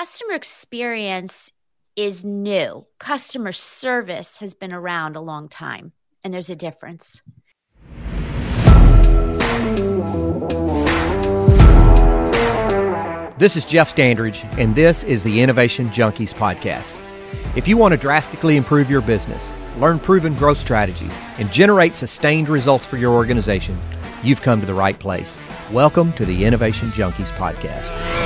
customer experience is new. Customer service has been around a long time, and there's a difference. This is Jeff Standridge, and this is the Innovation Junkies podcast. If you want to drastically improve your business, learn proven growth strategies, and generate sustained results for your organization, you've come to the right place. Welcome to the Innovation Junkies podcast.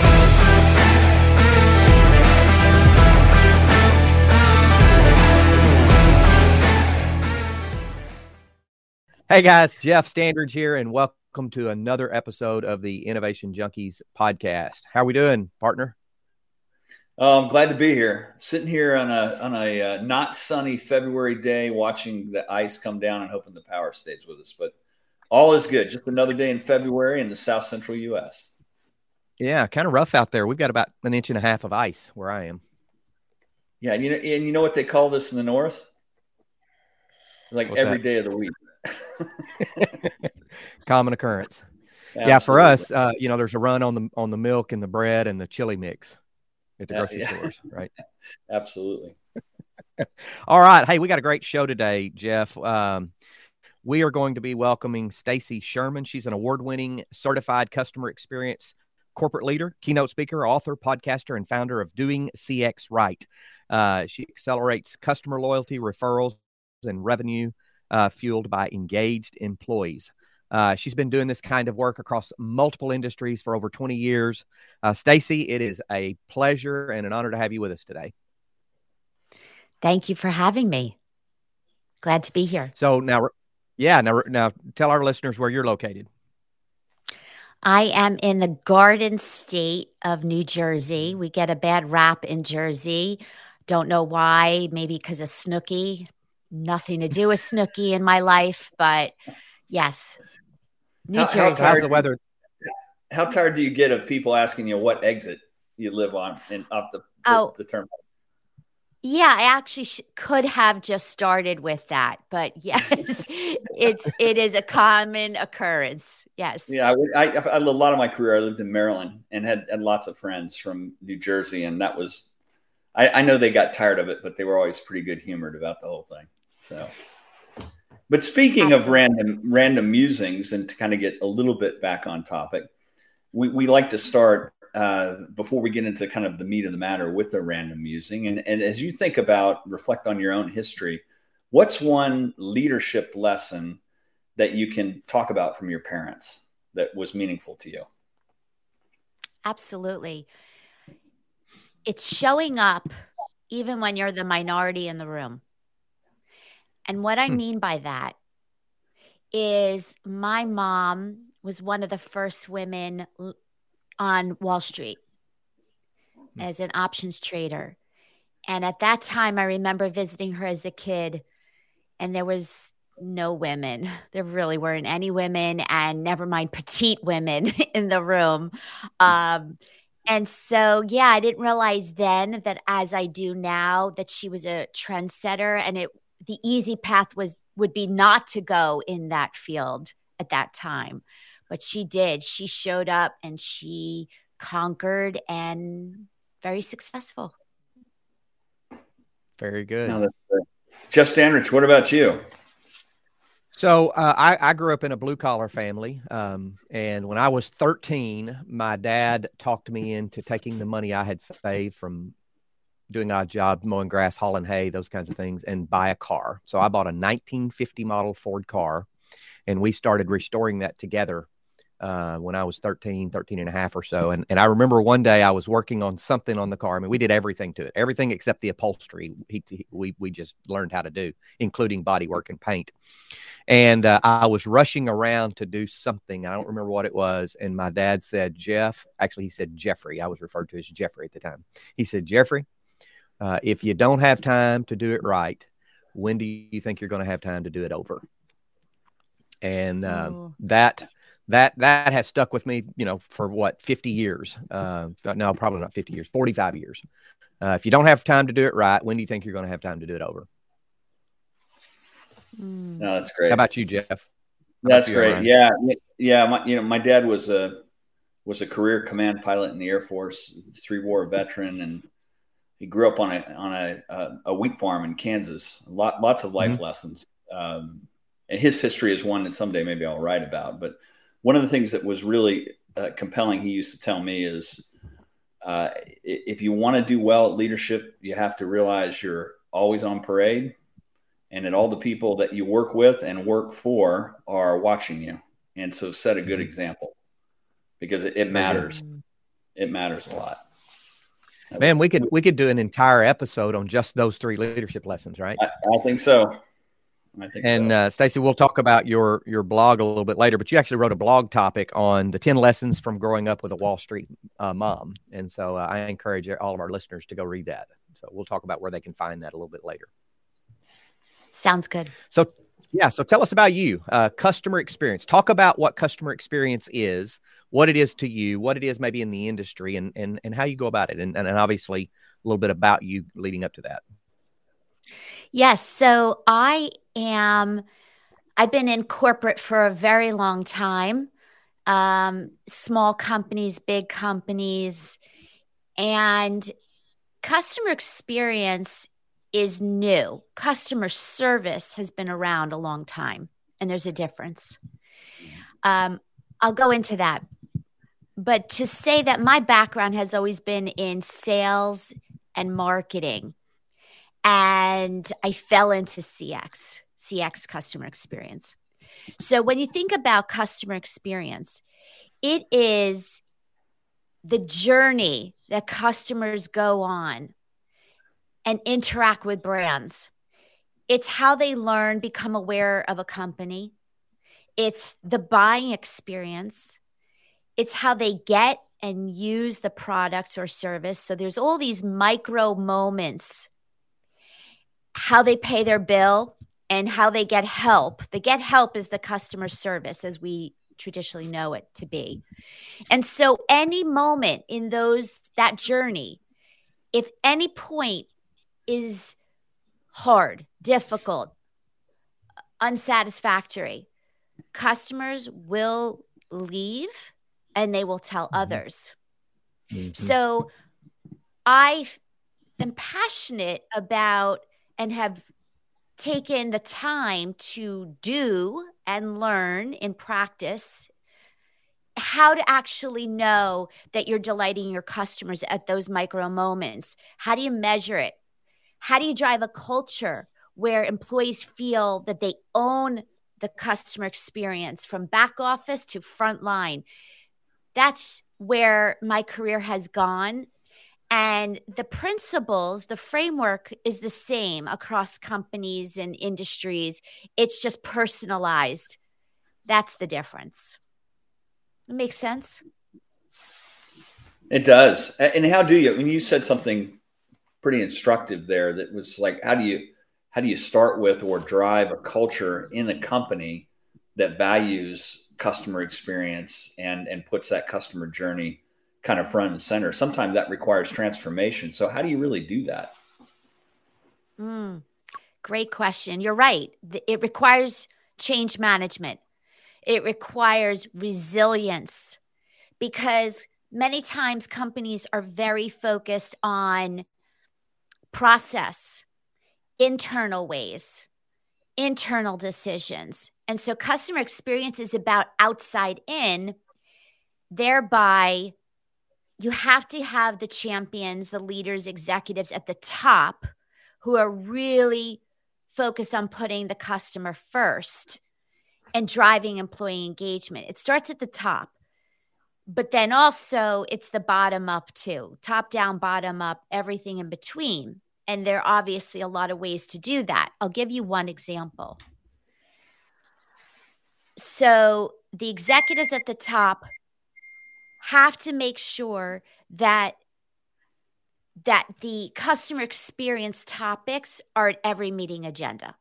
Hey guys, Jeff Standridge here, and welcome to another episode of the Innovation Junkies podcast. How are we doing, partner? I'm glad to be here. Sitting here on a not sunny February day, watching the ice come down and hoping the power stays with us. But all is good. Just another day in February in the South Central U.S. Yeah, kind of rough out there. We've got about 1.5 inches of ice where I am. Yeah, and you know what they call this in the north? Like What's every that? day of the week. Common occurrence. Absolutely. Yeah, for us, there's a run on the milk and the bread and the chili mix at the grocery stores, right? Absolutely. All right. Hey, we got a great show today, Jeff. We are going to be welcoming Stacy Sherman. She's an award-winning certified customer experience corporate leader, keynote speaker, author, podcaster, and founder of Doing CX Right. She accelerates customer loyalty, referrals, and revenue fueled by engaged employees. She's been doing this kind of work across multiple industries for over 20 years. Stacy, it is a pleasure and an honor to have you with us today. Thank you for having me. Glad to be here. So now tell our listeners where you're located. I am in the Garden State of New Jersey. We get a bad rap in Jersey. Don't know why. Maybe because of Snooki. Nothing to do with Snooki in my life, but yes, New Jersey. How's the weather? How tired do you get of people asking you what exit you live on and off the terminal? Yeah, I actually could have just started with that, but yes, it is a common occurrence. Yes. Yeah, I a lot of my career I lived in Maryland and had lots of friends from New Jersey, and that was I know they got tired of it, but they were always pretty good humored about the whole thing. So, but speaking Absolutely. Of random musings, and to kind of get a little bit back on topic, we like to start before we get into kind of the meat of the matter with a random musing. And as you reflect on your own history, what's one leadership lesson that you can talk about from your parents that was meaningful to you? Absolutely. It's showing up even when you're the minority in the room. And what I mean by that is my mom was one of the first women on Wall Street as an options trader. And at that time, I remember visiting her as a kid, and there was no women. There really weren't any women, and never mind petite women in the room. And so, yeah, I didn't realize then that as I do now that she was a trendsetter, and the easy path would be not to go in that field at that time. But she did. She showed up and she conquered and very successful. Very good. No, that's great. Jeff Standridge, what about you? So I grew up in a blue-collar family, and when I was 13, my dad talked me into taking the money I had saved from doing odd jobs, mowing grass, hauling hay, those kinds of things, and buy a car. So I bought a 1950 model Ford car, and we started restoring that together when I was 13 and a half or so. And I remember one day I was working on something on the car. I mean, we did everything to it, everything except the upholstery. We just learned how to do, including body work and paint. And I was rushing around to do something. I don't remember what it was. And my dad said, he said Jeffrey. I was referred to as Jeffrey at the time. He said, Jeffrey, if you don't have time to do it right, when do you think you're going to have time to do it over? And that has stuck with me, for 50 years? No, probably not 50 years, 45 years. If you don't have time to do it right, when do you think you're going to have time to do it over? No, that's great. How about you, Jeff? That's great. Yeah. My dad was a was a career command pilot in the Air Force, 3-war veteran, and he grew up on a wheat farm in Kansas. Lots of life lessons. And his history is one that someday maybe I'll write about. But one of the things that was really compelling, he used to tell me, is if you want to do well at leadership, you have to realize you're always on parade, and that all the people that you work with and work for are watching you. And so set a good example, because it matters. It matters a lot. Man, we could do an entire episode on just those 3 leadership lessons, right? I think so. Stacey, we'll talk about your blog a little bit later, but you actually wrote a blog topic on the 10 lessons from growing up with a Wall Street mom. And so I encourage all of our listeners to go read that. So we'll talk about where they can find that a little bit later. Sounds good. So tell us about you, customer experience. Talk about what customer experience is, what it is to you, what it is maybe in the industry, and how you go about it. And obviously a little bit about you leading up to that. Yes. So I've been in corporate for a very long time, small companies, big companies, and customer experience is new. Customer service has been around a long time, and there's a difference. I'll go into that. But to say that my background has always been in sales and marketing, and I fell into CX, customer experience. So when you think about customer experience, it is the journey that customers go on and interact with brands. It's how they learn, become aware of a company. It's the buying experience. It's how they get and use the products or service. So there's all these micro moments, how they pay their bill and how they get help. The get help is the customer service as we traditionally know it to be. And so any moment in that journey, if any point is hard, difficult, unsatisfactory, customers will leave and they will tell others. So I am passionate about and have taken the time to do and learn in practice how to actually know that you're delighting your customers at those micro moments. How do you measure it? How do you drive a culture where employees feel that they own the customer experience from back office to front line? That's where my career has gone. And the principles, the framework is the same across companies and industries. It's just personalized. That's the difference. It makes sense? It does. And how do you, when you said something pretty instructive there, that was like, how do you start with or drive a culture in the company that values customer experience and puts that customer journey kind of front and center? Sometimes that requires transformation. So how do you really do that? Great question. You're right. It requires change management. It requires resilience, because many times companies are very focused on process, internal ways, internal decisions. And so customer experience is about outside in, thereby you have to have the champions, the leaders, executives at the top who are really focused on putting the customer first and driving employee engagement. It starts at the top, but then also it's the bottom up too, top down, bottom up, everything in between. And there are obviously a lot of ways to do that. I'll give you one example. So the executives at the top have to make sure that the customer experience topics are at every meeting agenda.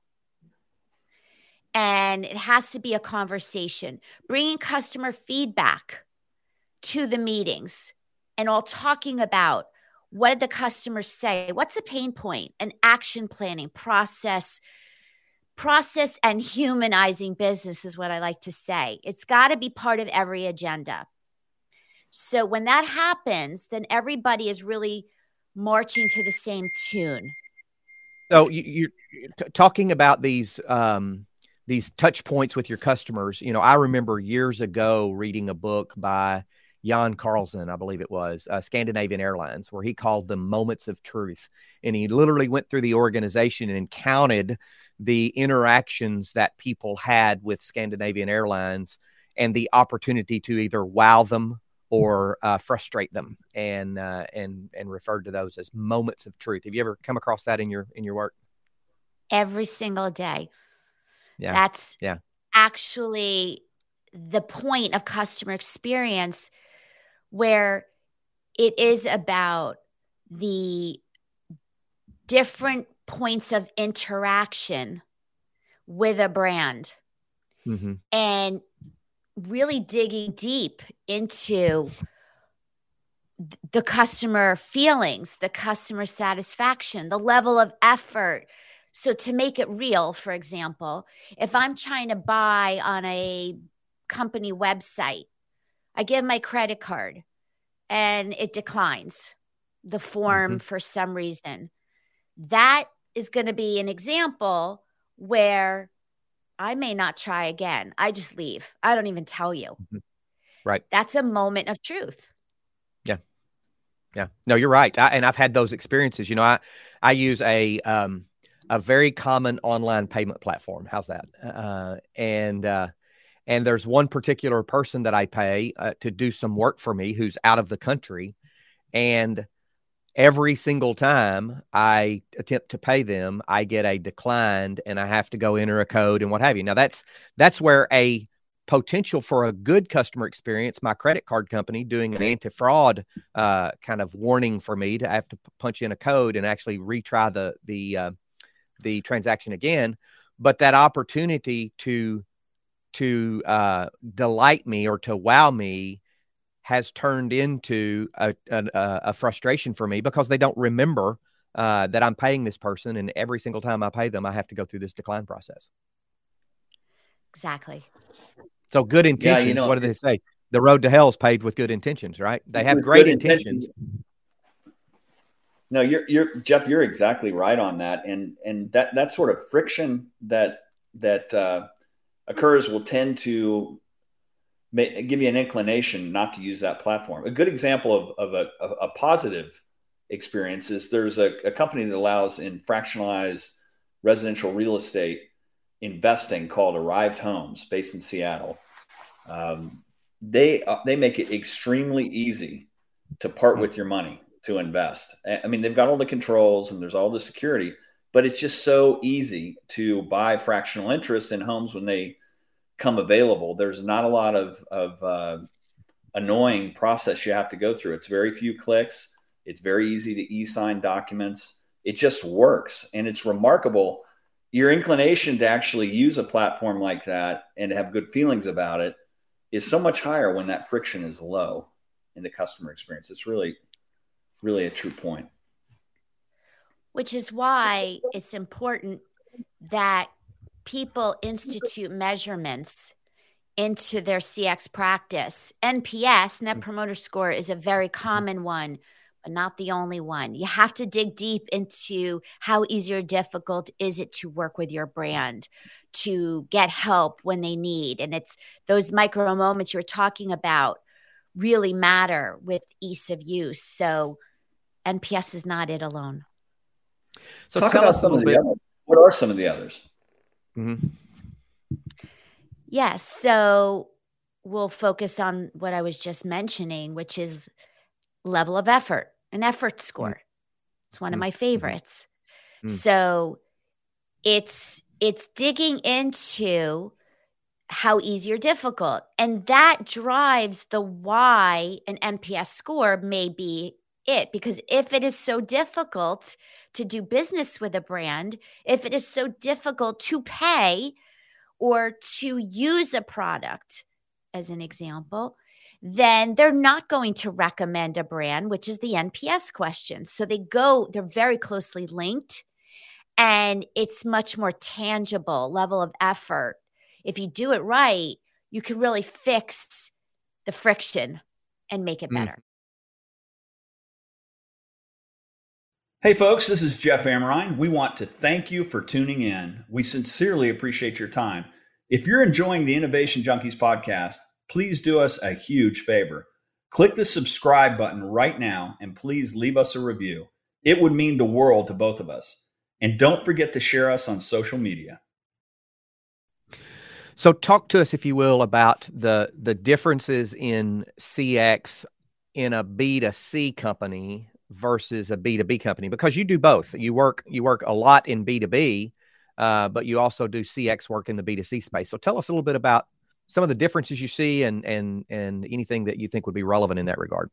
And it has to be a conversation, bringing customer feedback to the meetings and all talking about what did the customers say? What's a pain point? And action planning, process and humanizing business is what I like to say. It's got to be part of every agenda. So when that happens, then everybody is really marching to the same tune. So you're talking about these touch points with your customers. I remember years ago reading a book by Jan Carlson, I believe it was, Scandinavian Airlines, where he called them moments of truth. And he literally went through the organization and counted the interactions that people had with Scandinavian Airlines and the opportunity to either wow them or frustrate them, and referred to those as moments of truth. Have you ever come across that in your work? Every single day. Yeah. That's actually the point of customer experience, where it is about the different points of interaction with a brand, and really digging deep into the customer feelings, the customer satisfaction, the level of effort. So to make it real, for example, if I'm trying to buy on a company website, I give my credit card and it declines the form for some reason. That is going to be an example where I may not try again. I just leave. I don't even tell you. Right. That's a moment of truth. Yeah. Yeah. No, you're right. I've had those experiences. I use a very common online payment platform. How's that? And there's one particular person that I pay to do some work for me who's out of the country. And every single time I attempt to pay them, I get a declined and I have to go enter a code and what have you. Now that's where a potential for a good customer experience, my credit card company doing an anti-fraud kind of warning for me to have to punch in a code and actually retry the transaction again. But that opportunity to delight me or to wow me has turned into a frustration for me, because they don't remember that I'm paying this person, and every single time I pay them, I have to go through this decline process. Exactly. So good intentions. What do they say? The road to hell is paved with good intentions, right? They have great intentions. No, you're Jeff. You're exactly right on that, and that sort of friction that occurs will tend to give you an inclination not to use that platform. A good example of a positive experience is there's a company that allows in fractionalized residential real estate investing called Arrived Homes, based in Seattle. They make it extremely easy to part with your money to invest. I mean, they've got all the controls and there's all the security, but it's just so easy to buy fractional interest in homes when they come available. There's not a lot of annoying process you have to go through. It's very few clicks. It's very easy to e-sign documents. It just works. And it's remarkable. Your inclination to actually use a platform like that and to have good feelings about it is so much higher when that friction is low in the customer experience. It's really, really a true point. Which is why it's important that people institute measurements into their CX practice. NPS, Net Promoter Score, is a very common one, but not the only one. You have to dig deep into how easy or difficult is it to work with your brand, to get help when they need. And it's those micro moments you're talking about really matter with ease of use. So NPS is not it alone. So talk about some of the others. What are some of the others? Mm-hmm. Yes. So we'll focus on what I was just mentioning, which is level of effort, an effort score. It's one of my favorites. So it's digging into how easy or difficult. And that drives the why an NPS score may be it. Because if it is so difficult to do business with a brand, if it is so difficult to pay or to use a product, as an example, then they're not going to recommend a brand, which is the NPS question. So they're very closely linked, and it's much more tangible level of effort. If you do it right, you can really fix the friction and make it better. Hey folks, this is Jeff Amrine. We want to thank you for tuning in. We sincerely appreciate your time. If you're enjoying the Innovation Junkies podcast, please do us a huge favor. Click the subscribe button right now and please leave us a review. It would mean the world to both of us. And don't forget to share us on social media. So talk to us, if you will, about the differences in CX in a B2C company versus a B2B company, because you do both. You work a lot in B2B, but you also do CX work in the B2C space. So tell us a little bit about some of the differences you see and anything that you think would be relevant in that regard.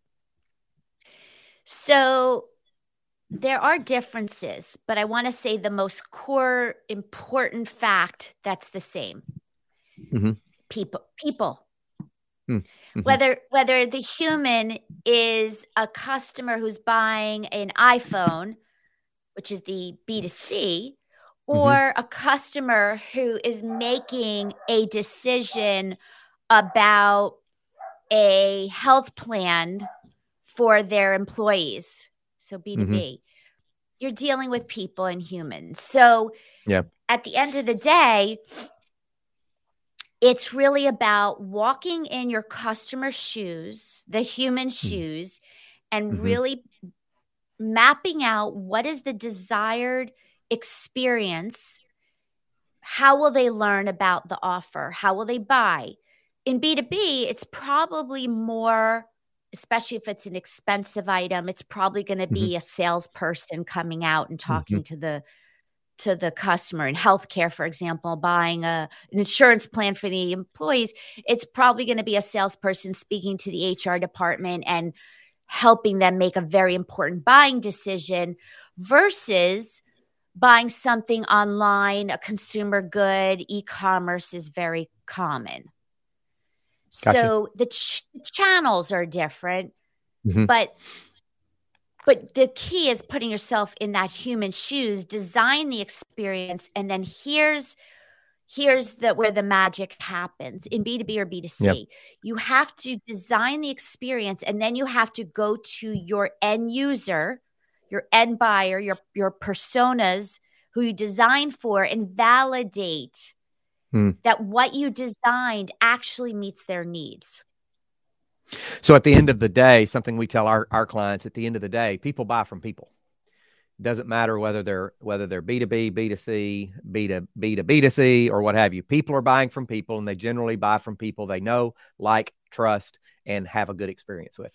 So there are differences, but I want to say the most core important fact that's the same. Mm-hmm. People. Mm-hmm. Whether the human is a customer who's buying an iPhone, which is the B2C, or a customer who is making a decision about a health plan for their employees, so B2B, you're dealing with people and humans. So at the end of the day, it's really about walking in your customer's shoes, the human shoes, and really mapping out what is the desired experience. How will they learn about the offer? How will they buy? In B2B, it's probably more, especially if it's an expensive item, it's probably going to be a salesperson coming out and talking to the customer. In healthcare, for example, buying an insurance plan for the employees, it's probably going to be a salesperson speaking to the HR department and helping them make a very important buying decision versus buying something online, a consumer good. E-commerce is very common. Gotcha. So the channels are different, but the key is putting yourself in that human shoes, design the experience, and then here's where the magic happens in B2B or B2C. You have to design the experience, and then you have to go to your end user, your end buyer, your personas who you design for, and validate that what you designed actually meets their needs. So at the end of the day, something we tell our clients, at the end of the day, people buy from people. It doesn't matter whether they're B2B, B2C, B2B2C, or what have you. People are buying from people, and they generally buy from people they know, like, trust, and have a good experience with.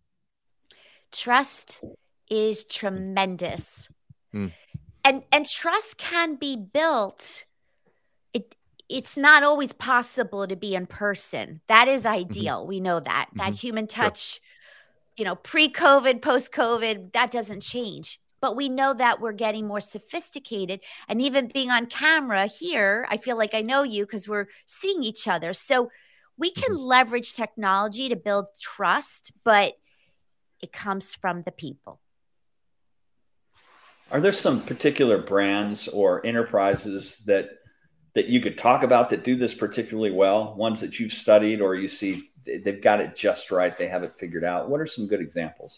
Trust is tremendous. And trust can be built. It's not always possible to be in person. That is ideal. We know that. That human touch, pre-COVID, post-COVID, that doesn't change. But we know that we're getting more sophisticated. And even being on camera here, I feel like I know you because we're seeing each other. So we can leverage technology to build trust, but it comes from the people. Are there some particular brands or enterprises that you could talk about that do this particularly well, ones that you've studied or you see they've got it just right, they have it figured out? What are some good examples?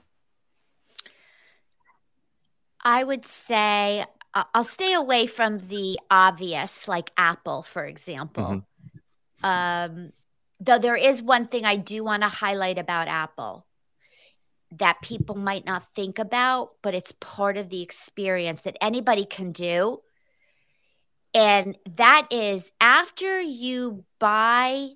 I would say I'll stay away from the obvious, like Apple, for example. Though there is one thing I do want to highlight about Apple that people might not think about, but it's part of the experience that anybody can do. And that is after you buy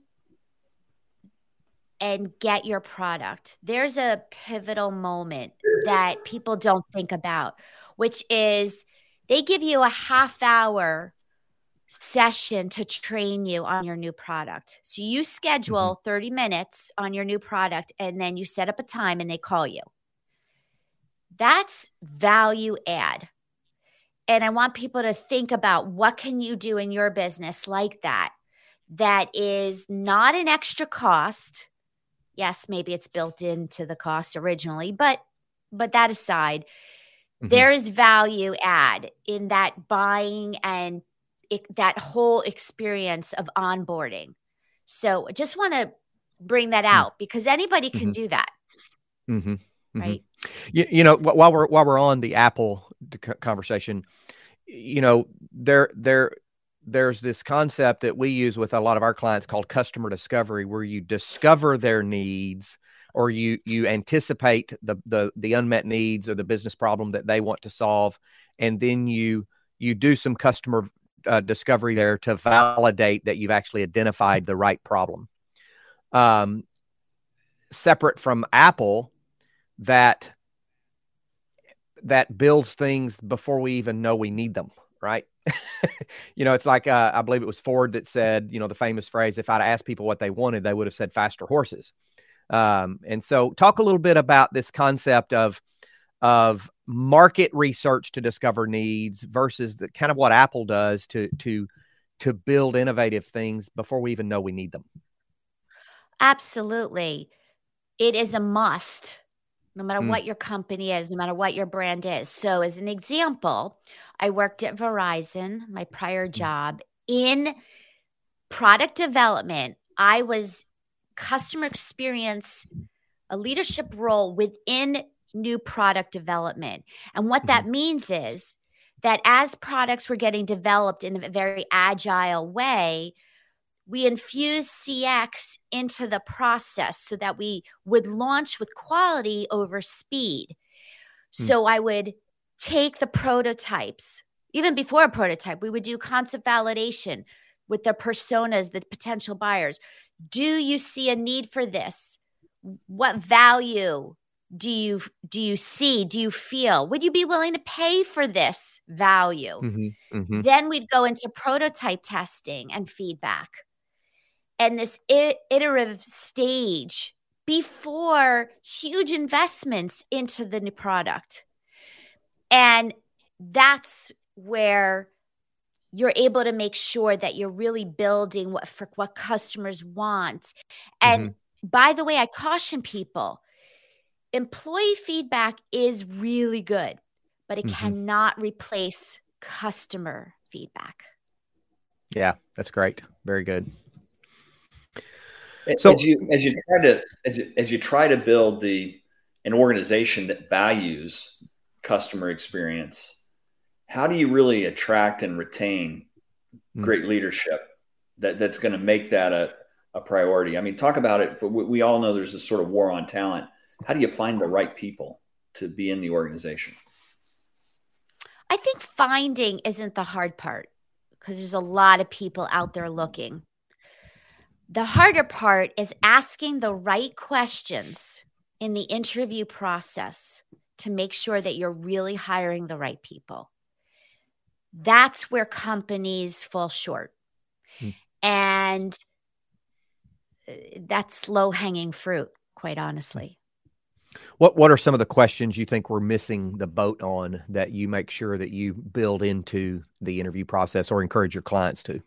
and get your product, there's a pivotal moment that people don't think about, which is they give you a half-hour session to train you on your new product. So you schedule 30 minutes on your new product, and then you set up a time and they call you. That's value add. And I want people to think about what can you do in your business like that is not an extra cost. Yes, maybe it's built into the cost originally, but that aside, there is value add in that buying and that whole experience of onboarding. So I just want to bring that out, because anybody can do that. Mm-hmm. Right. You know, while we're on the Apple conversation, you know, there's this concept that we use with a lot of our clients called customer discovery, where you discover their needs, or you anticipate the unmet needs or the business problem that they want to solve, and then you do some customer discovery there to validate that you've actually identified the right problem. Separate from Apple, that builds things before we even know we need them, right? You know, it's like, I believe it was Ford that said, you know, the famous phrase, if I'd asked people what they wanted, they would have said faster horses. And so talk a little bit about this concept of market research to discover needs versus the kind of what Apple does to build innovative things before we even know we need them. Absolutely. It is a must, no matter what your company is, no matter what your brand is. So as an example, I worked at Verizon, my prior job, in product development. I was customer experience, a leadership role within new product development. And what that means is that as products were getting developed in a very agile way, we infused CX into the process so that we would launch with quality over speed. So I would take the prototypes, even before a prototype, we would do concept validation with the personas, the potential buyers. Do you see a need for this? What value do you see? Do you feel? Would you be willing to pay for this value? Then we'd go into prototype testing and feedback. And this iterative stage before huge investments into the new product. And that's where you're able to make sure that you're really building what customers want. And by the way, I caution people, employee feedback is really good, but it cannot replace customer feedback. Yeah, that's great. Very good. So as you try to build an organization that values customer experience, how do you really attract and retain great leadership that's going to make that a priority? I mean, talk about it. We all know there's this sort of war on talent. How do you find the right people to be in the organization? I think finding isn't the hard part, because there's a lot of people out there looking. The harder part is asking the right questions in the interview process to make sure that you're really hiring the right people. That's where companies fall short. And that's low-hanging fruit, quite honestly. What are some of the questions you think we're missing the boat on that you make sure that you build into the interview process or encourage your clients to?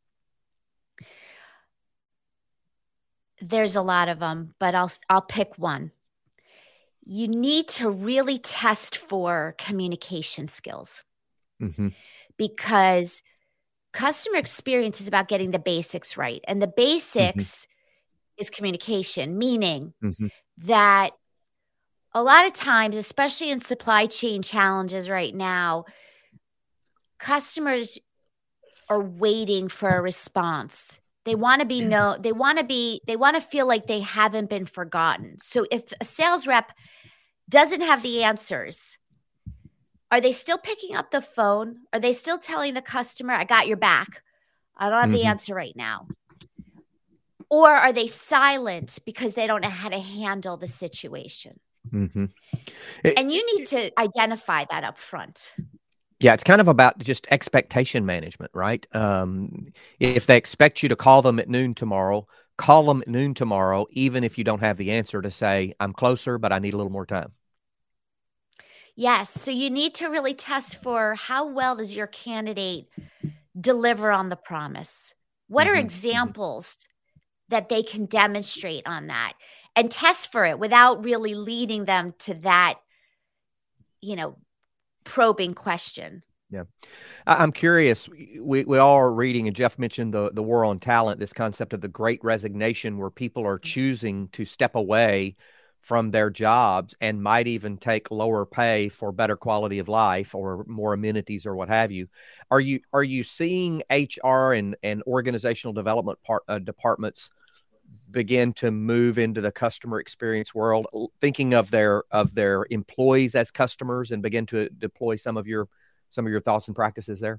There's a lot of them, but I'll pick one. You need to really test for communication skills, because customer experience is about getting the basics right. And the basics is communication, meaning that a lot of times, especially in supply chain challenges right now, customers are waiting for a response. They want to they want to feel like they haven't been forgotten. So if a sales rep doesn't have the answers, are they still picking up the phone? Are they still telling the customer, I got your back, I don't have the answer right now? Or are they silent because they don't know how to handle the situation? And you need to identify that up front. Yeah, it's kind of about just expectation management, right? If they expect you to call them at noon tomorrow, call them at noon tomorrow, even if you don't have the answer, to say, I'm closer, but I need a little more time. Yes. So you need to really test for how well does your candidate deliver on the promise? What are examples that they can demonstrate on that? And test for it without really leading them to that, probing question. Yeah. I'm curious. We all are reading, and Jeff mentioned the war on talent, this concept of the great resignation, where people are choosing to step away from their jobs and might even take lower pay for better quality of life or more amenities or what have you. Are you seeing HR and organizational development departments begin to move into the customer experience world, thinking of their employees as customers, and begin to deploy some of your thoughts and practices there?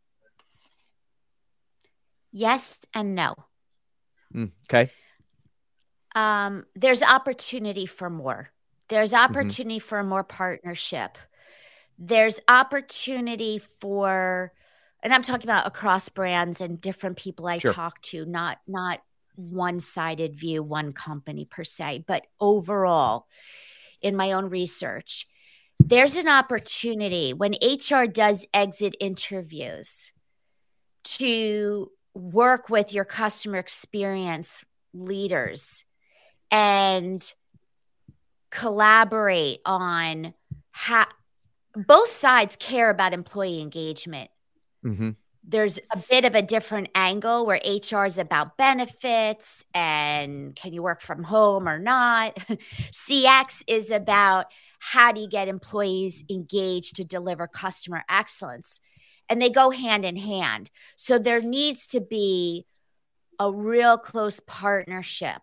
Yes and no. Okay. There's opportunity for more. There's opportunity for more partnership. There's opportunity for, and I'm talking about across brands and different people I talk to, not one-sided view, one company per se, but overall in my own research, there's an opportunity when HR does exit interviews to work with your customer experience leaders and collaborate on how both sides care about employee engagement. There's a bit of a different angle where HR is about benefits and can you work from home or not. CX is about how do you get employees engaged to deliver customer excellence. And they go hand in hand. So there needs to be a real close partnership.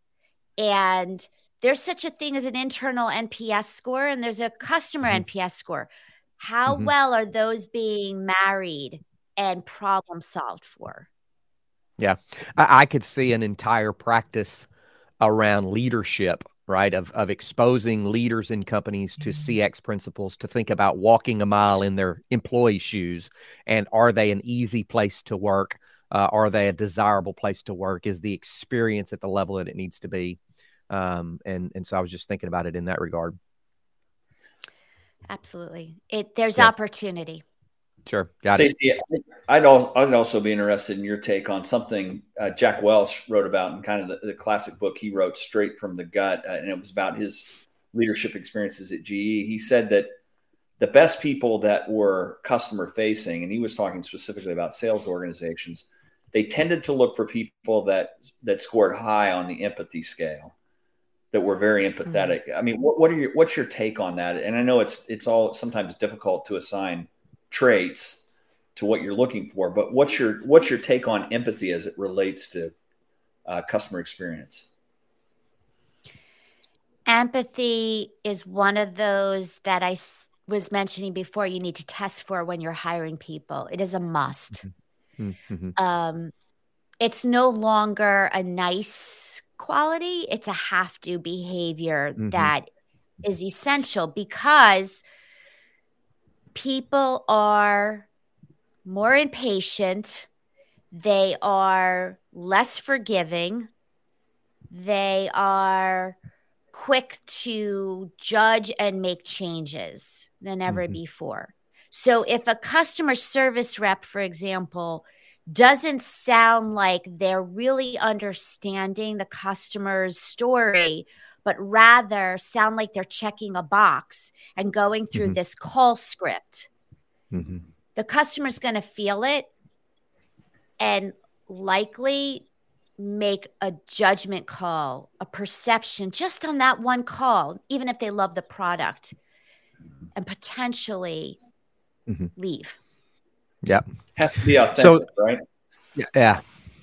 And there's such a thing as an internal NPS score, and there's a customer NPS score. How well are those being married and problem solved for? Yeah. I could see an entire practice around leadership, right? Of exposing leaders in companies to CX principles, to think about walking a mile in their employees' shoes. And are they an easy place to work? Are they a desirable place to work? Is the experience at the level that it needs to be? And so I was just thinking about it in that regard. Absolutely. There's opportunity. Sure. Got it. Stacey, I'd also be interested in your take on something Jack Welch wrote about in kind of the classic book he wrote, Straight from the Gut, and it was about his leadership experiences at GE. He said that the best people that were customer facing, and he was talking specifically about sales organizations, they tended to look for people that scored high on the empathy scale, that were very empathetic. I mean, what's your take on that? And I know it's all sometimes difficult to assign traits to what you're looking for, but what's your take on empathy as it relates to customer experience? Empathy is one of those that I was mentioning before you need to test for when you're hiring people. It is a must. It's no longer a nice quality. It's a have-to behavior that is essential, because people are more impatient. They are less forgiving. They are quick to judge and make changes than ever before. So if a customer service rep, for example, doesn't sound like they're really understanding the customer's story, but rather sound like they're checking a box and going through this call script, the customer's going to feel it and likely make a judgment call, a perception just on that one call, even if they love the product, and potentially leave. Yeah. Has to be authentic, right? Yeah.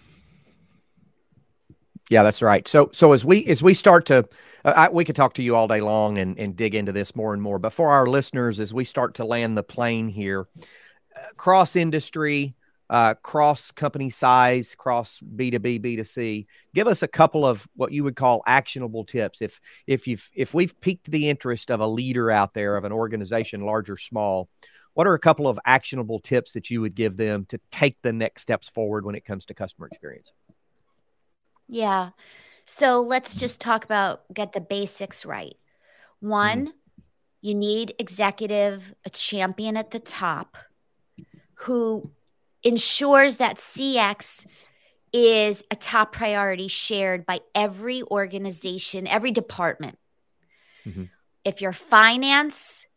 Yeah, that's right. So as we start to, we could talk to you all day long and dig into this more and more. But for our listeners, as we start to land the plane here, cross industry, cross company size, cross B2B, B2C, give us a couple of what you would call actionable tips. If we've piqued the interest of a leader out there, of an organization, large or small, what are a couple of actionable tips that you would give them to take the next steps forward when it comes to customer experience? Yeah. So let's just talk about get the basics right. One, you need a champion at the top who ensures that CX is a top priority shared by every organization, every department. If you're finance,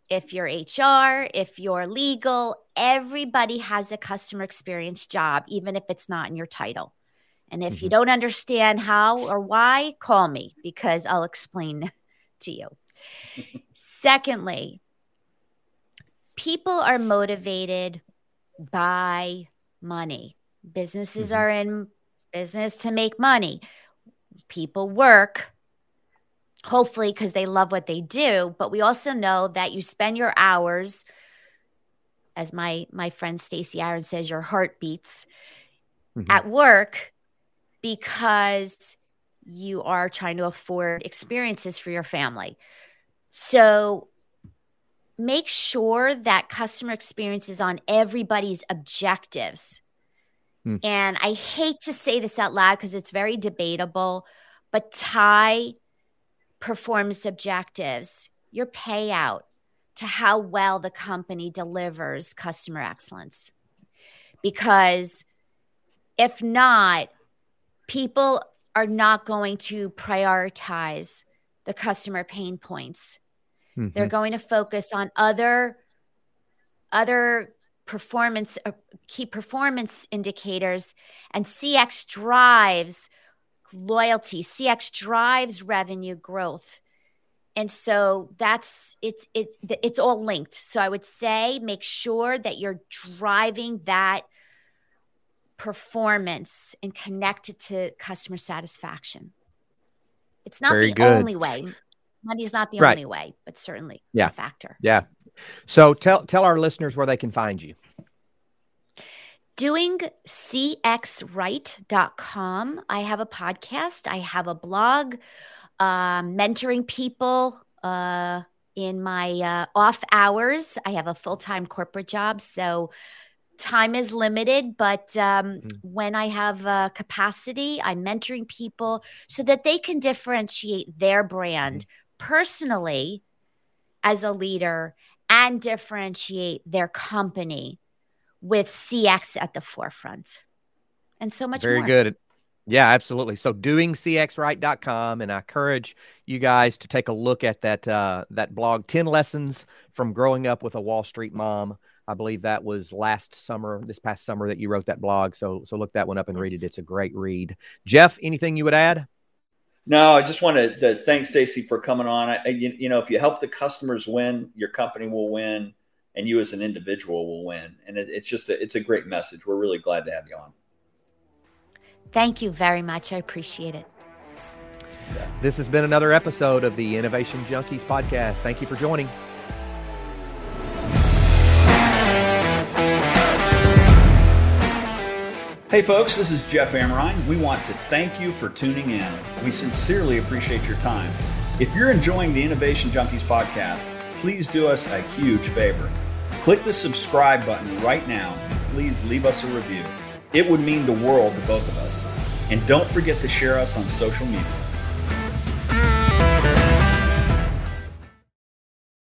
if you're HR, if you're legal, everybody has a customer experience job, even if it's not in your title. And if you don't understand how or why, call me because I'll explain to you. Secondly, people are motivated by money. Businesses are in business to make money. People work, hopefully because they love what they do, but we also know that you spend your hours, as my friend Stacey Aaron says, your heart beats at work because you are trying to afford experiences for your family. So make sure that customer experience is on everybody's objectives. And I hate to say this out loud because it's very debatable, but tie performance objectives, your payout, to how well the company delivers customer excellence. Because if not, people are not going to prioritize the customer pain points. They're going to focus on other performance, key performance indicators, and CX drives loyalty. CX drives revenue growth. And so it's all linked. So I would say make sure that you're driving that performance and connected to customer satisfaction. It's not the only way. Money is not the only way, but certainly a factor. Yeah. So tell our listeners where they can find you. DoingCXRight.com. I have a podcast. I have a blog, mentoring people in my off hours. I have a full-time corporate job, so time is limited, but when I have capacity, I'm mentoring people so that they can differentiate their brand personally as a leader and differentiate their company with CX at the forefront and so much more. Very good. Yeah, absolutely. So doingcxright.com. And I encourage you guys to take a look at that blog, 10 Lessons from Growing Up with a Wall Street Mom. I believe that was this past summer that you wrote that blog. So look that one up and read it. It's a great read. Jeff, anything you would add? No, I just wanted to thank Stacey for coming on. If you help the customers win, your company will win, and you as an individual will win. And it's a great message. We're really glad to have you on. Thank you very much. I appreciate it. This has been another episode of the Innovation Junkies podcast. Thank you for joining. Hey folks, this is Jeff Amrine. We want to thank you for tuning in. We sincerely appreciate your time. If you're enjoying the Innovation Junkies podcast, please do us a huge favor. Click the subscribe button right now and please leave us a review. It would mean the world to both of us. And don't forget to share us on social media.